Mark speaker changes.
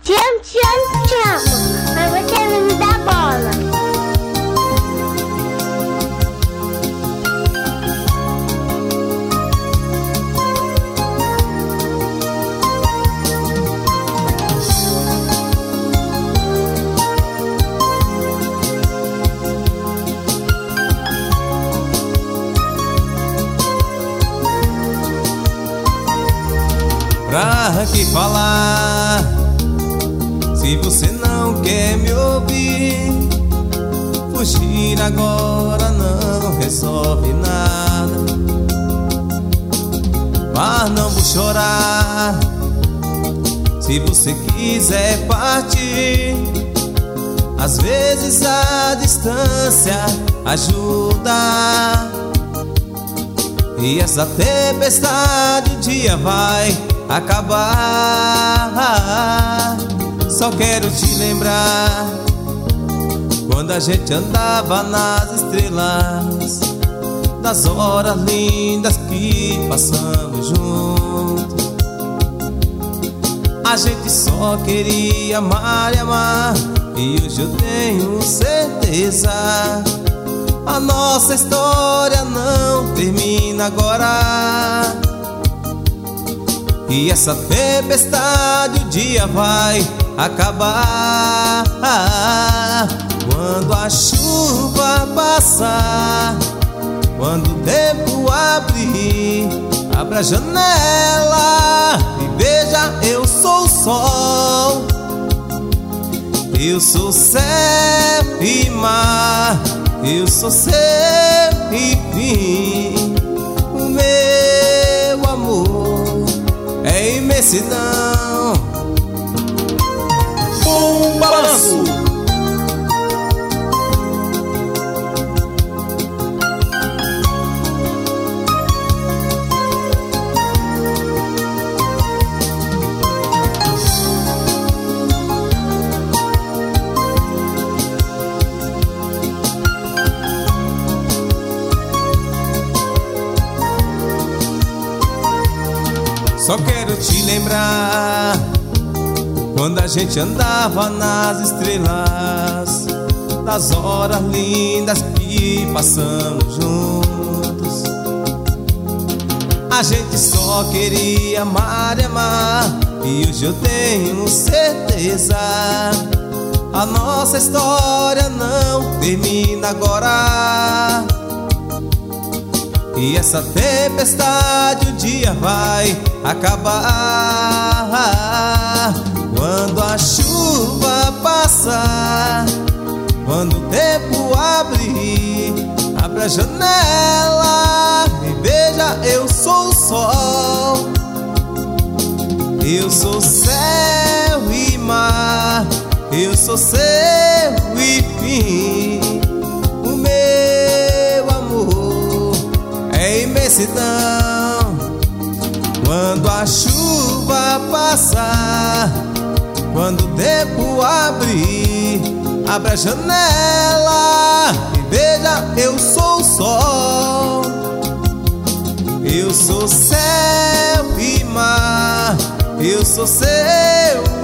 Speaker 1: Te amo, mas você não me dá bola.
Speaker 2: Pra que falar se você não quer me ouvir? Fugir agora não resolve nada. Mas não vou chorar se você quiser partir. Às vezes a distância ajuda, e essa tempestade um dia vai acabar. Só quero te lembrar quando a gente andava nas estrelas, das horas lindas que passamos juntos. A gente só queria amar e amar, e hoje eu tenho certeza a nossa história não termina agora. E essa tempestade um dia vai acabar. Quando a chuva passar, quando o tempo abrir, abra a janela e veja, eu sou o sol, eu sou céu e mar, eu sou seu e fim. O meu amor é imensidão.
Speaker 3: Um balanço.
Speaker 2: Só quero te lembrar quando a gente andava nas estrelas, das horas lindas que passamos juntos. A gente só queria amar e amar, e hoje eu tenho certeza a nossa história não termina agora. E essa tempestade um dia vai acabar. Quando a chuva passar, quando o tempo abrir, abra a janela e veja, eu sou o sol, eu sou céu e mar, eu sou seu e fim. O meu amor é imensidão. Quando a chuva passar, quando o tempo abrir, abra a janela e veja, eu sou o sol, eu sou céu e mar, eu sou seu